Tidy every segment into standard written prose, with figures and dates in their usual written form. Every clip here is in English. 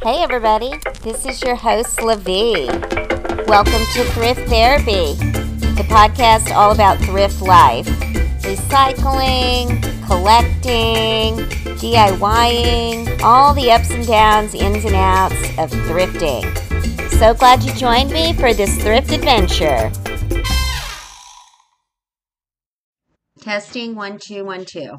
Hey everybody, this is your host LaVie. Welcome to Thrift Therapy, the podcast all about thrift life. Recycling, collecting, DIYing, all the ups and downs, ins and outs of thrifting. So glad you joined me for this thrift adventure. Testing 1 2 1 2.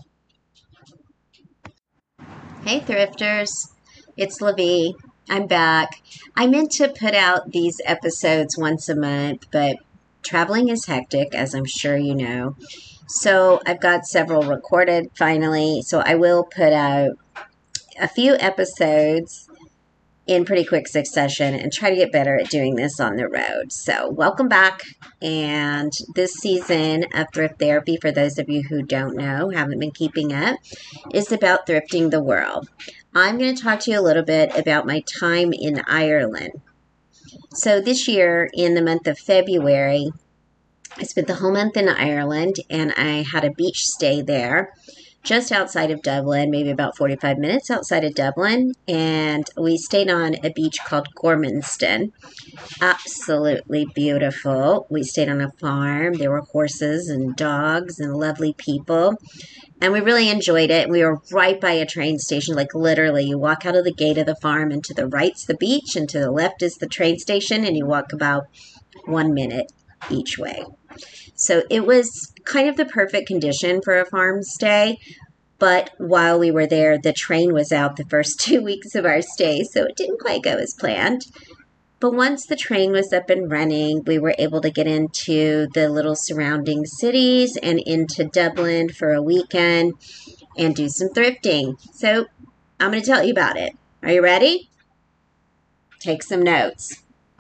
Hey thrifters, it's LaVie. I'm back. I meant to put out these episodes once a month, but traveling is hectic, as I'm sure you know. So I've got several recorded finally, so I will put out a few episodes in pretty quick succession and try to get better at doing this on the road. So welcome back. And this season of Thrift Therapy, for those of you who don't know, haven't been keeping up, is about thrifting the world. I'm going to talk to you a little bit about my time in Ireland. So this year, in the month of February, I spent the whole month in Ireland, and I had a beach stay there just outside of Dublin, maybe about 45 minutes outside of Dublin, and we stayed on a beach called Gormanston. Absolutely beautiful. We stayed on a farm. There were horses and dogs and lovely people, and we really enjoyed it. We were right by a train station, like literally you walk out of the gate of the farm, and to the right's the beach, and to the left is the train station, and you walk about 1 minute each way. So it was kind of the perfect condition for a farm stay. But while we were there, the train was out the first 2 weeks of our stay, so it didn't quite go as planned. But once the train was up and running, we were able to get into the little surrounding cities and into Dublin for a weekend and do some thrifting. So I'm going to tell you about it. Are you ready? Take some notes.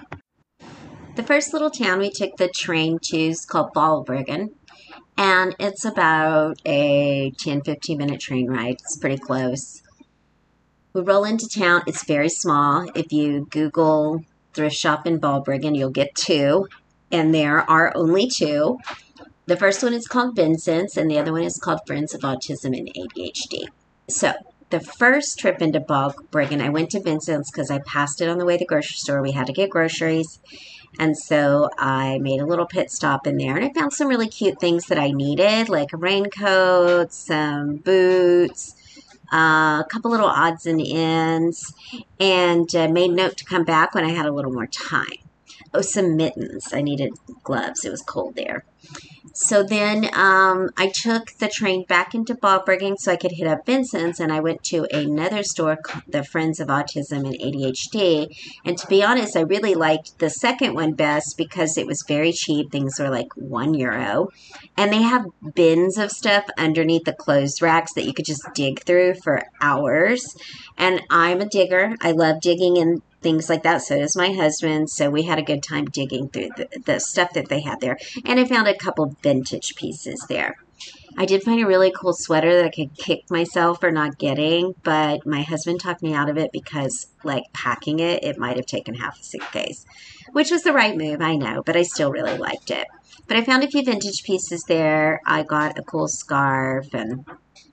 The first little town we took the train to is called Balbriggan, and it's about a 10-15 minute train ride. It's pretty close. We roll into town. It's very small. If you Google thrift shop in Balbriggan, you'll get two, and there are only two. The first one is called Vincent's, and the other one is called Friends of Autism and ADHD. So the first trip into Balbriggan, I went to Vincent's because I passed it on the way to the grocery store. We had to get groceries. And so I made a little pit stop in there, and I found some really cute things that I needed, like a raincoat, some boots, a couple little odds and ends, and made note to come back when I had a little more time. Oh, some mittens. I needed gloves. It was cold there. So then I took the train back into Balbriggan so I could hit up Vincent's, and I went to another store, the Friends of Autism and ADHD. And to be honest, I really liked the second one best because it was very cheap. Things were like €1. And they have bins of stuff underneath the clothes racks that you could just dig through for hours. And I'm a digger. I love digging in things like that. So does my husband. So we had a good time digging through the stuff that they had there. And I found a couple vintage pieces there. I did find a really cool sweater that I could kick myself for not getting, but my husband talked me out of it because, like, packing it might have taken half a suitcase, which was the right move, I know, but I still really liked it. But I found a few vintage pieces there. I got a cool scarf, and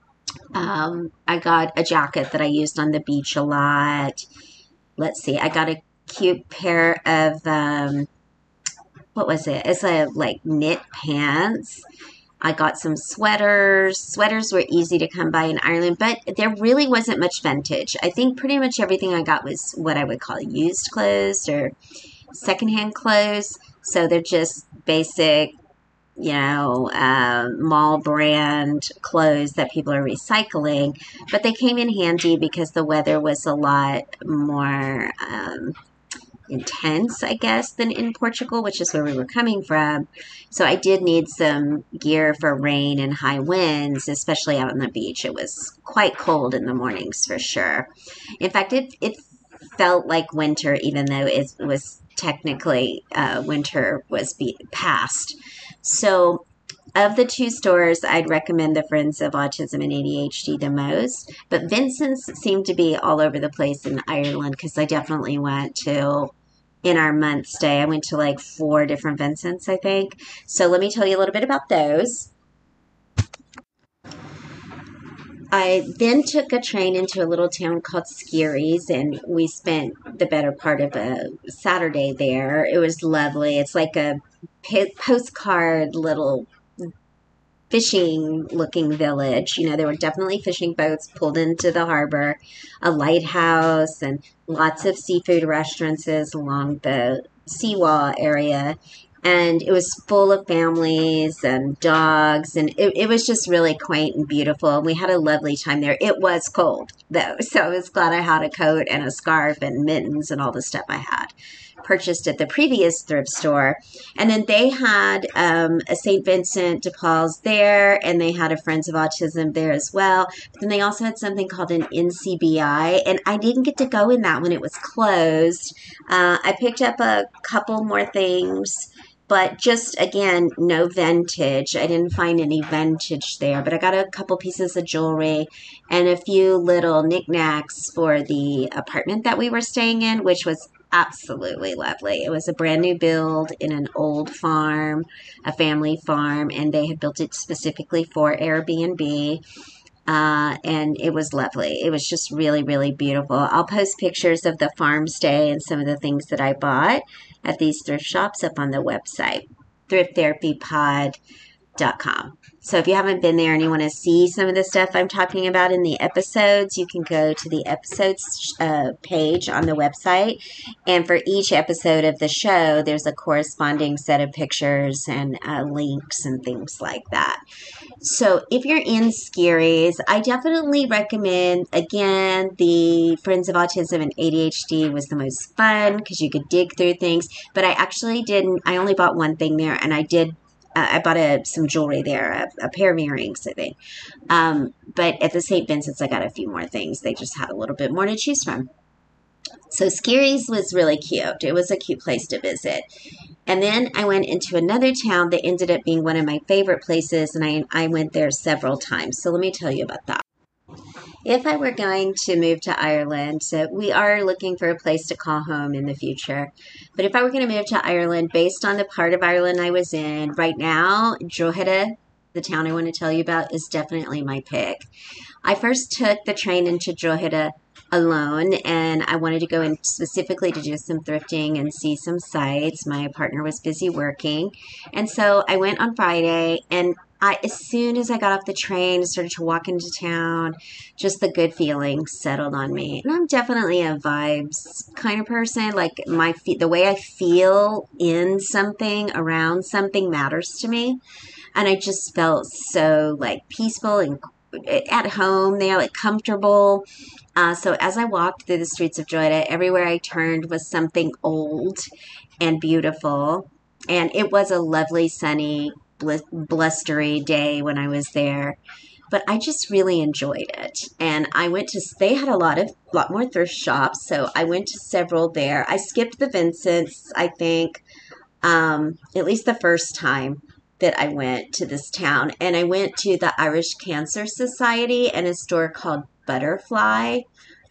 I got a jacket that I used on the beach a lot. Let's see, I got a cute pair of, what was it? It's a, like, knit pants. I got some sweaters. Sweaters were easy to come by in Ireland, but there really wasn't much vintage. I think pretty much everything I got was what I would call used clothes or secondhand clothes. So they're just basic, mall brand clothes that people are recycling, but they came in handy because the weather was a lot more intense, I guess, than in Portugal, which is where we were coming from. So I did need some gear for rain and high winds, especially out on the beach. It was quite cold in the mornings for sure. In fact, it felt like winter, even though it was technically winter was past. So of the two stores, I'd recommend the Friends of Autism and ADHD the most. But Vincent's seemed to be all over the place in Ireland because I definitely went to, in our month stay, I went to like 4 different Vincent's, I think. So let me tell you a little bit about those. I then took a train into a little town called Skerries, and we spent the better part of a Saturday there. It was lovely. It's like a postcard little fishing looking village. You know, there were definitely fishing boats pulled into the harbor, a lighthouse, and lots of seafood restaurants along the seawall area. And it was full of families and dogs, and it was just really quaint and beautiful. We had a lovely time there. It was cold, though, so I was glad I had a coat and a scarf and mittens and all the stuff I had purchased at the previous thrift store. And then they had a St. Vincent de Paul's there, and they had a Friends of Autism there as well. But then they also had something called an NCBI, and I didn't get to go in that when it was closed. I picked up a couple more things, but just, again, no vintage. I didn't find any vintage there, but I got a couple pieces of jewelry and a few little knickknacks for the apartment that we were staying in, which was absolutely lovely. It was a brand new build in an old farm, a family farm, and they had built it specifically for Airbnb. And it was lovely. It was just really, really beautiful. I'll post pictures of the farm stay and some of the things that I bought at these thrift shops up on the website, thrifttherapypod.com. So if you haven't been there and you want to see some of the stuff I'm talking about in the episodes, you can go to the episodes page on the website. And for each episode of the show, there's a corresponding set of pictures and links and things like that. So if you're in Skerries, I definitely recommend, again, the Friends of Autism and ADHD was the most fun because you could dig through things. But I actually didn't, I only bought one thing there, and I bought some jewelry there, a pair of earrings, I think. But at the St. Vincent's, I got a few more things. They just had a little bit more to choose from. So Skerries was really cute. It was a cute place to visit. And then I went into another town that ended up being one of my favorite places, and I went there several times. So let me tell you about that. If I were going to move to Ireland, so we are looking for a place to call home in the future. But if I were going to move to Ireland, based on the part of Ireland I was in, right now, Drogheda, the town I want to tell you about, is definitely my pick. I first took the train into Drogheda alone, and I wanted to go in specifically to do some thrifting and see some sights. My partner was busy working, and so I went on Friday, and as soon as I got off the train, started to walk into town, just the good feelings settled on me. And I'm definitely a vibes kind of person. Like the way I feel in something, around something matters to me. And I just felt so like peaceful and at home there, like comfortable. So as I walked through the streets of Drogheda, everywhere I turned was something old and beautiful. And it was a lovely, sunny, blustery day when I was there, but I just really enjoyed it. And they had a lot more thrift shops, so I went to several there. I skipped the Vincent's, I think, at least the first time that I went to this town, and I went to the Irish Cancer Society and a store called Butterfly.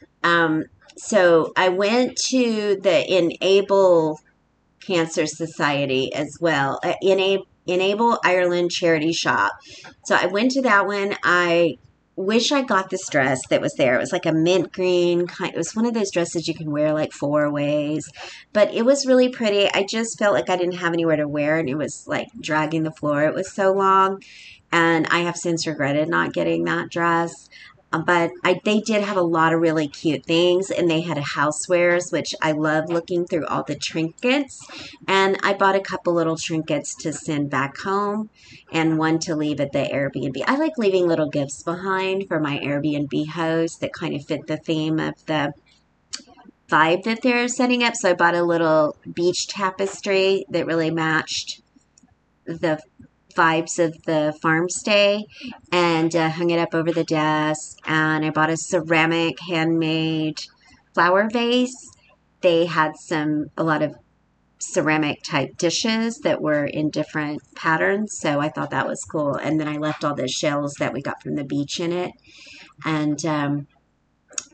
So I went to the Enable Cancer Society as well, Enable Ireland charity shop. So I went to that one. I wish I got this dress that was there. It was like a mint green kind. It was one of those dresses you can wear like 4 ways, but it was really pretty. I just felt like I didn't have anywhere to wear, and it was like dragging the floor. It was so long, and I have since regretted not getting that dress. But they did have a lot of really cute things, and they had housewares, which I love looking through all the trinkets. And I bought a couple little trinkets to send back home and one to leave at the Airbnb. I like leaving little gifts behind for my Airbnb host that kind of fit the theme of the vibe that they're setting up. So I bought a little beach tapestry that really matched the vibes of the farm stay, and hung it up over the desk. And I bought a ceramic handmade flower vase. They had a lot of ceramic type dishes that were in different patterns, so I thought that was cool. And then I left all the shells that we got from the beach in it. And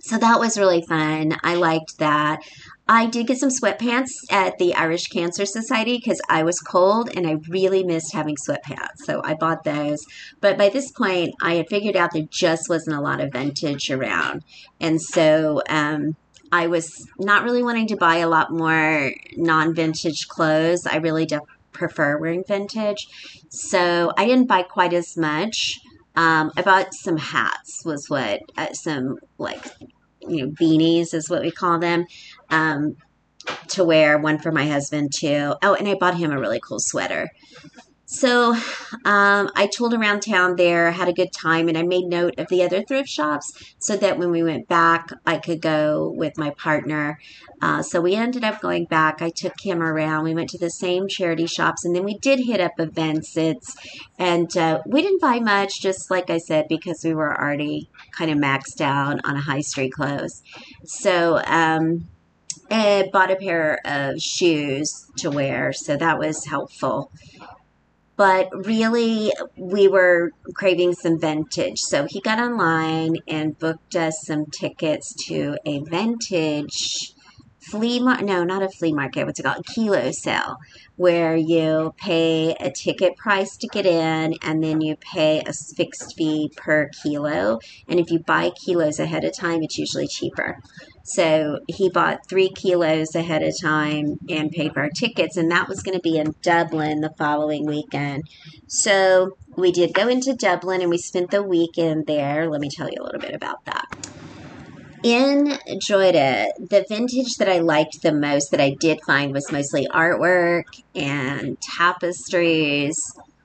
So that was really fun. I liked that. I did get some sweatpants at the Irish Cancer Society because I was cold and I really missed having sweatpants. So I bought those. But by this point, I had figured out there just wasn't a lot of vintage around. And so I was not really wanting to buy a lot more non-vintage clothes. I really do prefer wearing vintage. So I didn't buy quite as much. I bought some hats, was what, some like, beanies is what we call them, to wear, one for my husband too. Oh, and I bought him a really cool sweater. So I tooled around town there, had a good time, and I made note of the other thrift shops so that when we went back, I could go with my partner. So we ended up going back. I took him around. We went to the same charity shops, and then we did hit up events. And we didn't buy much, just like I said, because we were already kind of maxed out on a high street clothes. So I bought a pair of shoes to wear, so that was helpful. But really, we were craving some vintage. So he got online and booked us some tickets to a vintage no, not a flea market, what's it called? A kilo sale, where you pay a ticket price to get in and then you pay a fixed fee per kilo. And if you buy kilos ahead of time, it's usually cheaper. So he bought 3 kilos ahead of time and paid for our tickets, and that was going to be in Dublin the following weekend. So we did go into Dublin and we spent the weekend there. Let me tell you a little bit about that. In Drogheda, the vintage that I liked the most that I did find was mostly artwork and tapestries,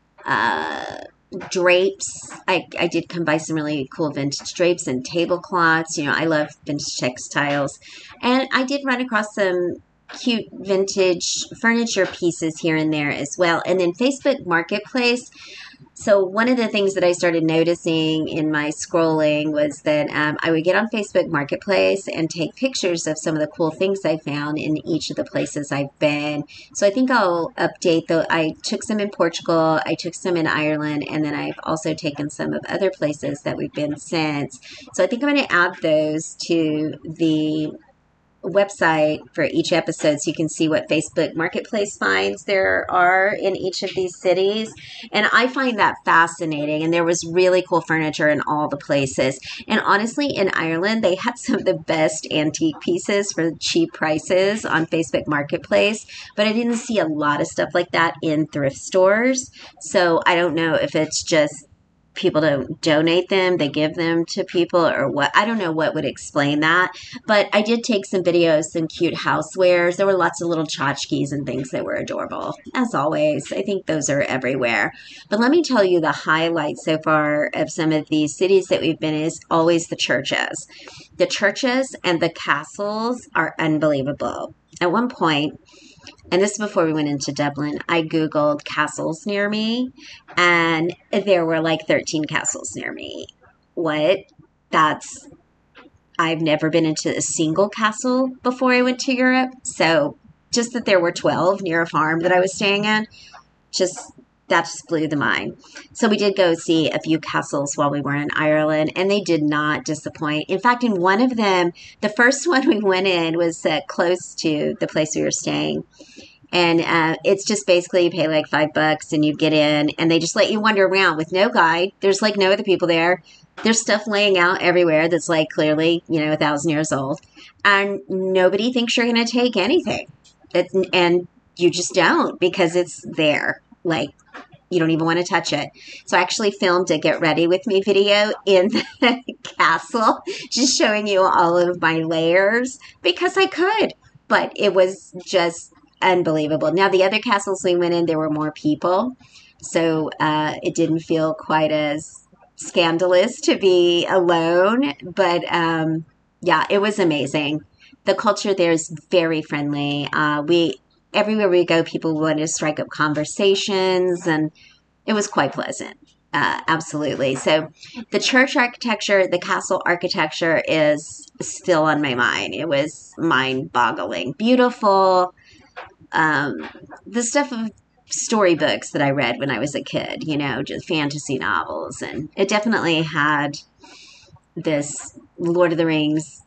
drapes. I did come by some really cool vintage drapes and tablecloths. I love vintage textiles. And I did run across some cute vintage furniture pieces here and there as well. And then Facebook Marketplace. So one of the things that I started noticing in my scrolling was that I would get on Facebook Marketplace and take pictures of some of the cool things I found in each of the places I've been. So I think I'll update I took some in Portugal, I took some in Ireland, and then I've also taken some of other places that we've been since. So I think I'm going to add those to the website for each episode so you can see what Facebook Marketplace finds there are in each of these cities. And I find that fascinating. And there was really cool furniture in all the places. And honestly, in Ireland, they had some of the best antique pieces for cheap prices on Facebook Marketplace. But I didn't see a lot of stuff like that in thrift stores. So I don't know if it's just people don't donate them, they give them to people, or what. I don't know what would explain that, but I did take some videos, some cute housewares. There were lots of little tchotchkes and things that were adorable. As always, I think those are everywhere. But let me tell you, the highlight so far of some of these cities that we've been in is always the churches. The churches and the castles are unbelievable. At one point, and this is before we went into Dublin, I Googled castles near me, and there were like 13 castles near me. What? I've never been into a single castle before I went to Europe. So just that there were 12 near a farm that I was staying in, that just blew the mind. So we did go see a few castles while we were in Ireland, and they did not disappoint. In fact, in one of them, the first one we went in was close to the place we were staying. And it's just basically you pay like $5 and you get in, and they just let you wander around with no guide. There's like no other people there. There's stuff laying out everywhere that's like clearly, 1,000 years old. And nobody thinks you're going to take anything. And you just don't, because it's there. Like, you don't even want to touch it. So I actually filmed a get ready with me video in the castle, just showing you all of my layers because I could, but it was just unbelievable. Now, the other castles we went in, there were more people. So it didn't feel quite as scandalous to be alone. But yeah, it was amazing. The culture there is very friendly. Everywhere we go, people want to strike up conversations, and it was quite pleasant. Absolutely. So the church architecture, the castle architecture is still on my mind. It was mind-boggling. Beautiful. The stuff of storybooks that I read when I was a kid, just fantasy novels. And it definitely had this Lord of the Rings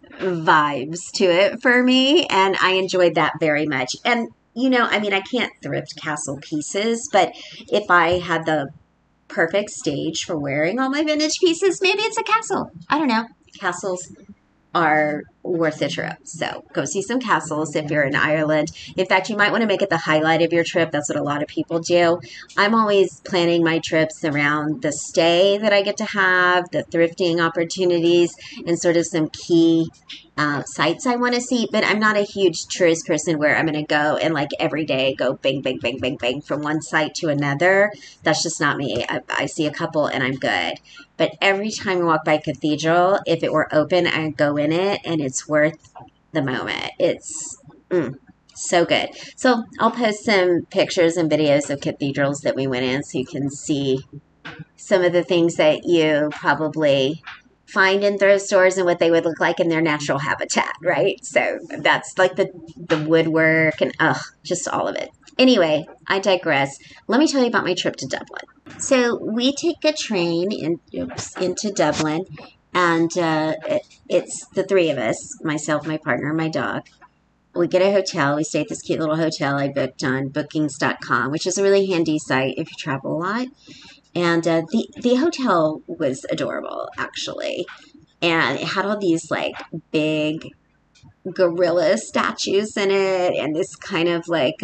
vibes to it for me, and I enjoyed that very much. And I mean, I can't thrift castle pieces, but if I had the perfect stage for wearing all my vintage pieces, maybe it's a castle. I don't know. Castles are worth the trip. So go see some castles if you're in Ireland. In fact, you might want to make it the highlight of your trip. That's what a lot of people do. I'm always planning my trips around the stay that I get to have, the thrifting opportunities, and sort of some key sites I want to see. But I'm not a huge tourist person where I'm going to go and like every day go bang, bang, bang, bang, bang from one site to another. That's just not me. I see a couple and I'm good. But every time I walk by a cathedral, if it were open, I'd go in it, and it's worth the moment. It's so good. So I'll post some pictures and videos of cathedrals that we went in so you can see some of the things that you probably find in thrift stores and what they would look like in their natural habitat, right? So that's like the woodwork and just all of it. Anyway, I digress. Let me tell you about my trip to Dublin. So we take a train into Dublin, and it's the three of us, myself, my partner, and my dog. We get a hotel. We stay at this cute little hotel I booked on bookings.com, which is a really handy site if you travel a lot. And the hotel was adorable, actually. And it had all these like big gorilla statues in it, and this kind of like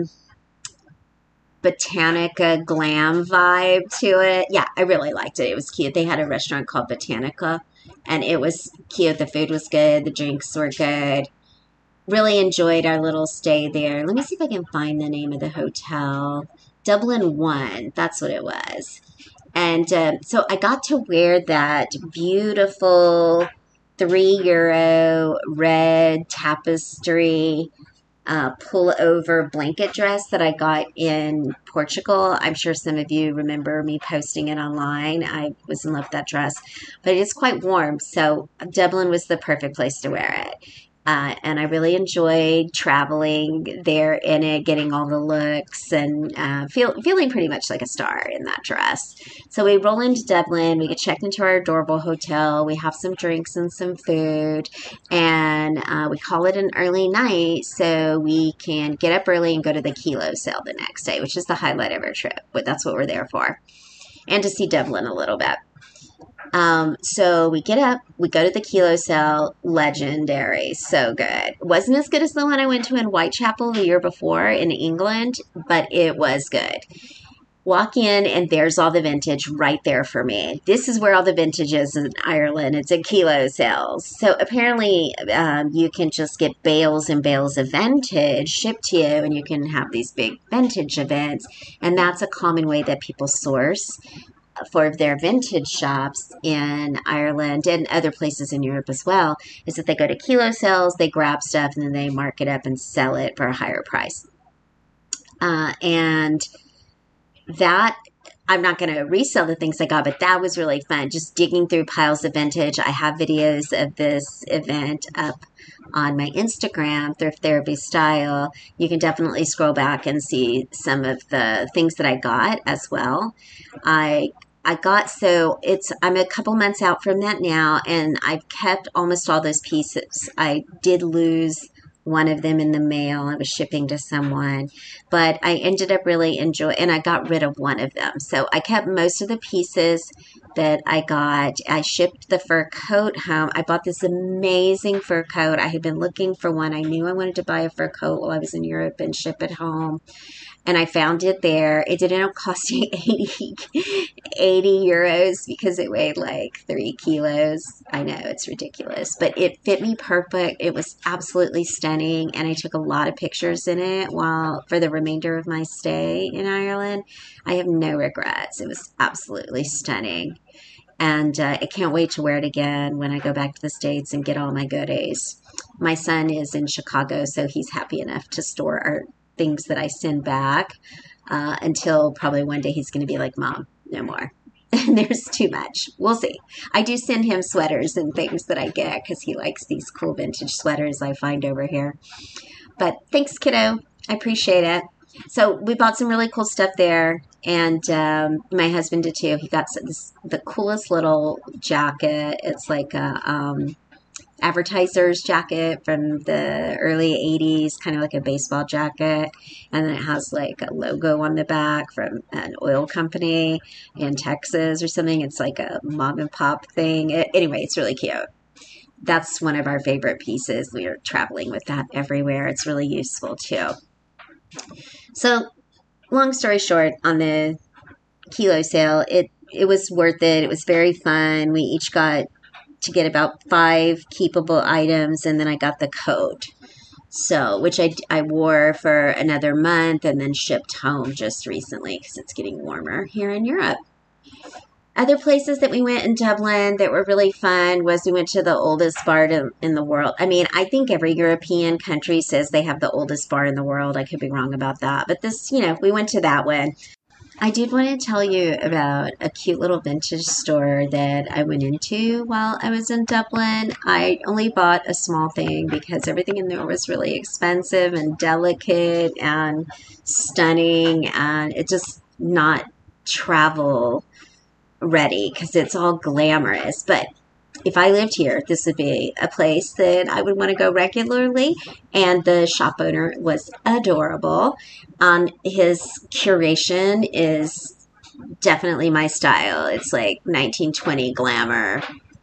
Botanica glam vibe to it. Yeah, I really liked it. It was cute. They had a restaurant called Botanica, and it was cute. The food was good. The drinks were good. Really enjoyed our little stay there. Let me see if I can find the name of the hotel. Dublin One. That's what it was. And so I got to wear that beautiful €3 red tapestry pull-over blanket dress that I got in Portugal. I'm sure some of you remember me posting it online. I was in love with that dress, but it is quite warm, so Dublin was the perfect place to wear it. And I really enjoyed traveling there in it, getting all the looks, and feeling pretty much like a star in that dress. So we roll into Dublin. We get checked into our adorable hotel. We have some drinks and some food, and we call it an early night so we can get up early and go to the Kilo sale the next day, which is the highlight of our trip. But that's what we're there for, and to see Dublin a little bit. So we get up, we go to the Kilo sale, legendary, so good. Wasn't as good as the one I went to in Whitechapel the year before in England, but it was good. Walk in and there's all the vintage right there for me. This is where all the vintage is in Ireland. It's at Kilo sales. So apparently you can just get bales and bales of vintage shipped to you, and you can have these big vintage events. And that's a common way that people source for their vintage shops in Ireland and other places in Europe as well, is that they go to Kilo sales, they grab stuff, and then they mark it up and sell it for a higher price. And that, I'm not going to resell the things I got, but that was really fun. Just digging through piles of vintage. I have videos of this event up on my Instagram, Thrift Therapy Style. You can definitely scroll back and see some of the things that I got as well. I'm a couple months out from that now, and I've kept almost all those pieces. I did lose one of them in the mail. I was shipping to someone, but I ended up really enjoying, and I got rid of one of them. So I kept most of the pieces that I got. I shipped the fur coat home. I bought this amazing fur coat. I had been looking for one. I knew I wanted to buy a fur coat while I was in Europe and ship it home. And I found it there. It did end up costing 80 euros because it weighed like 3 kilos. I know, it's ridiculous, but it fit me perfect. It was absolutely stunning, and I took a lot of pictures in it for the remainder of my stay in Ireland. I have no regrets. It was absolutely stunning. And I can't wait to wear it again when I go back to the States and get all my goodies. My son is in Chicago, so he's happy enough to store our things that I send back until probably one day he's going to be like, Mom, no more. There's too much. We'll see. I do send him sweaters and things that I get because he likes these cool vintage sweaters I find over here. But thanks, kiddo. I appreciate it. So we bought some really cool stuff there, and my husband did too. He got the coolest little jacket. It's like a advertiser's jacket from the early 80s, kind of like a baseball jacket. And then it has like a logo on the back from an oil company in Texas or something. It's like a mom and pop thing. Anyway, it's really cute. That's one of our favorite pieces. We are traveling with that everywhere. It's really useful too. So, long story short, on the kilo sale, it was worth it. It was very fun. We each got to get about 5 keepable items, and then I got the coat. So, which I wore for another month and then shipped home just recently because it's getting warmer here in Europe. Other places that we went in Dublin that were really fun was we went to the oldest bar in the world. I mean, I think every European country says they have the oldest bar in the world. I could be wrong about that. But this, we went to that one. I did want to tell you about a cute little vintage store that I went into while I was in Dublin. I only bought a small thing because everything in there was really expensive and delicate and stunning, and it just not travel ready because it's all glamorous. But if I lived here, this would be a place that I would want to go regularly. And the shop owner was adorable. His curation is definitely my style. It's like 1920 glamour,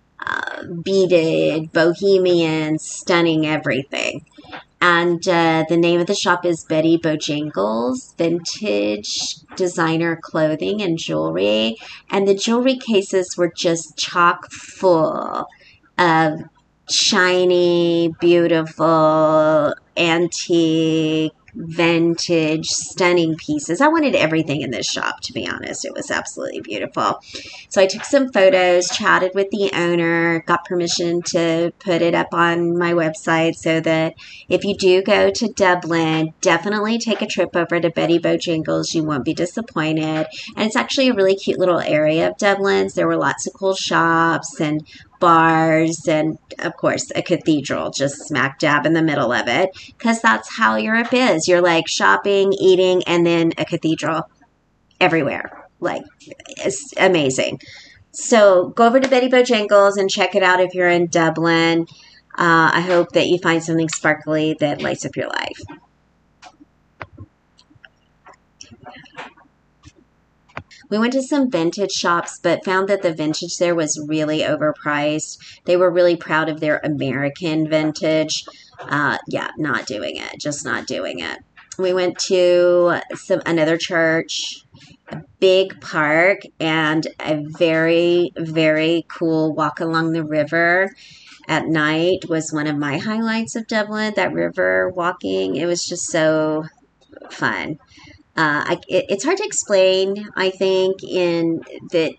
beaded, bohemian, stunning everything. And the name of the shop is Betty Bojangles Vintage Designer Clothing and Jewelry. And the jewelry cases were just chock full of shiny, beautiful, antique, vintage, stunning pieces. I wanted everything in this shop, to be honest. It was absolutely beautiful. So I took some photos, chatted with the owner, got permission to put it up on my website so that if you do go to Dublin, definitely take a trip over to Betty Bojangles. You won't be disappointed. And it's actually a really cute little area of Dublin. There were lots of cool shops and bars, and of course a cathedral just smack dab in the middle of it, because that's how Europe is. You're like shopping, eating, and then a cathedral everywhere. Like, it's amazing. So go over to Betty Bojangles and check it out if you're in Dublin. I hope that you find something sparkly that lights up your life. We went to some vintage shops, but found that the vintage there was really overpriced. They were really proud of their American vintage. Not doing it. Just not doing it. We went to another church, a big park, and a very, very cool walk along the river at night was one of my highlights of Dublin. That river walking, it was just so fun. It's hard to explain, I think, in that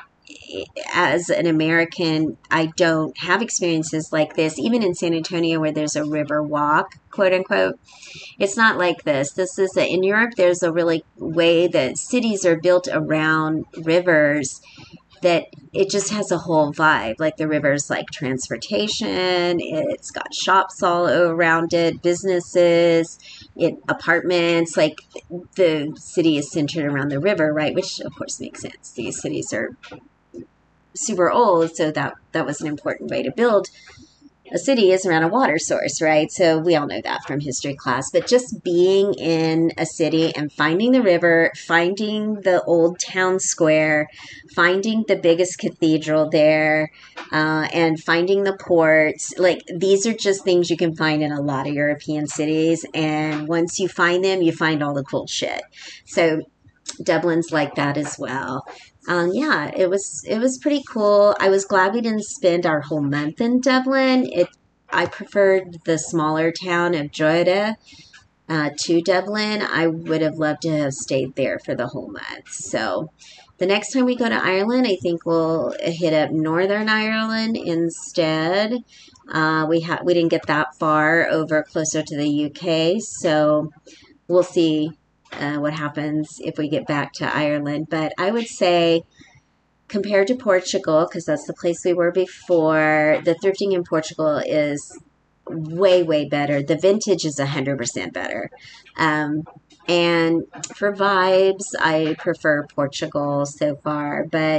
as an American, I don't have experiences like this. Even in San Antonio, where there's a river walk, quote unquote, it's not like this. In Europe, there's a really way that cities are built around rivers that it just has a whole vibe. Like the river's like transportation, it's got shops all around it, businesses, apartments. Like the city is centered around the river, right? Which of course makes sense. These cities are super old, so that was an important way to build a city is around a water source, right? So we all know that from history class. But just being in a city and finding the river, finding the old town square, finding the biggest cathedral there, and finding the ports, like these are just things you can find in a lot of European cities. And once you find them, you find all the cool shit. So Dublin's like that as well. It was pretty cool. I was glad we didn't spend our whole month in Dublin. I preferred the smaller town of Drogheda to Dublin. I would have loved to have stayed there for the whole month. So the next time we go to Ireland, I think we'll hit up Northern Ireland instead. We didn't get that far over closer to the UK, so we'll see what happens if we get back to Ireland. But I would say compared to Portugal, because that's the place we were before, the thrifting in Portugal is way, way better. The vintage is 100% better. And for vibes, I prefer Portugal so far. But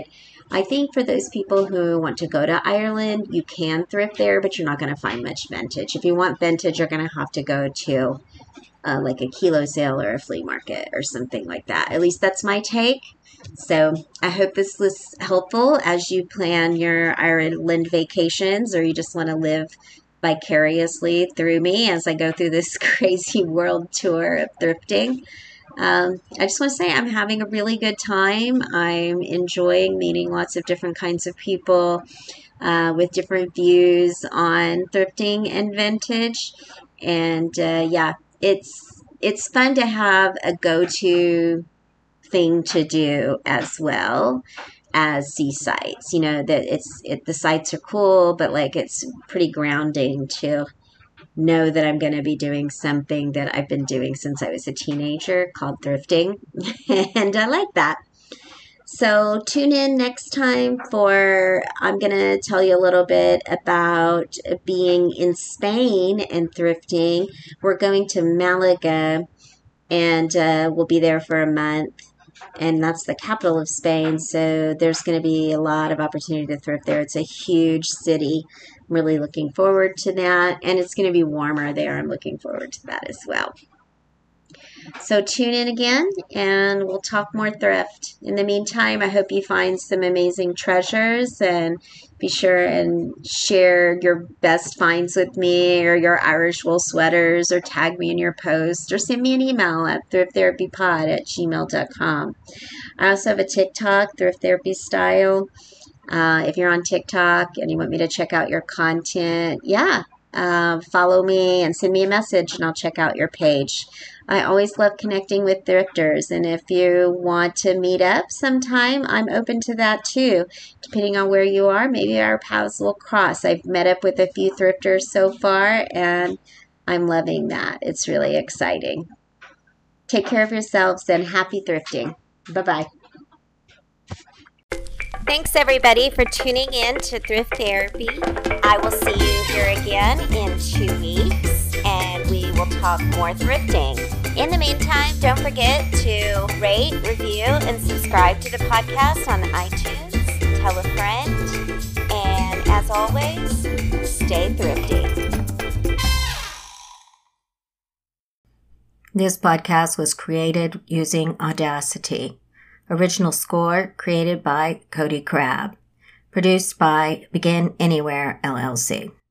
I think for those people who want to go to Ireland, you can thrift there, but you're not going to find much vintage. If you want vintage, you're going to have to go to like a kilo sale or a flea market or something like that. At least that's my take. So I hope this was helpful as you plan your Ireland vacations, or you just want to live vicariously through me as I go through this crazy world tour of thrifting. I just want to say I'm having a really good time. I'm enjoying meeting lots of different kinds of people with different views on thrifting and vintage. And yeah, it's fun to have a go-to thing to do as well as see sites. You know that the sites are cool, but like it's pretty grounding to know that I'm going to be doing something that I've been doing since I was a teenager called thrifting. And I like that. So tune in next time I'm going to tell you a little bit about being in Spain and thrifting. We're going to Malaga, and we'll be there for a month. And that's the capital of Spain, so there's going to be a lot of opportunity to thrift there. It's a huge city. I'm really looking forward to that, and it's going to be warmer there. I'm looking forward to that as well. So tune in again, and we'll talk more thrift. In the meantime, I hope you find some amazing treasures, and be sure and share your best finds with me, or your Irish wool sweaters, or tag me in your post, or send me an email at thrifttherapypod@gmail.com. I also have a TikTok, Thrift Therapy Style. If you're on TikTok and you want me to check out your content, follow me and send me a message, and I'll check out your page. I always love connecting with thrifters, and if you want to meet up sometime, I'm open to that too. Depending on where you are, maybe our paths will cross. I've met up with a few thrifters so far, and I'm loving that. It's really exciting. Take care of yourselves, and happy thrifting. Bye-bye. Thanks, everybody, for tuning in to Thrift Therapy. I will see you here again in 2 weeks, and we will talk more thrifting. In the meantime, don't forget to rate, review, and subscribe to the podcast on iTunes. Tell a friend. And as always, stay thrifty. This podcast was created using Audacity. Original score created by Cody Crabb. Produced by Begin Anywhere, LLC.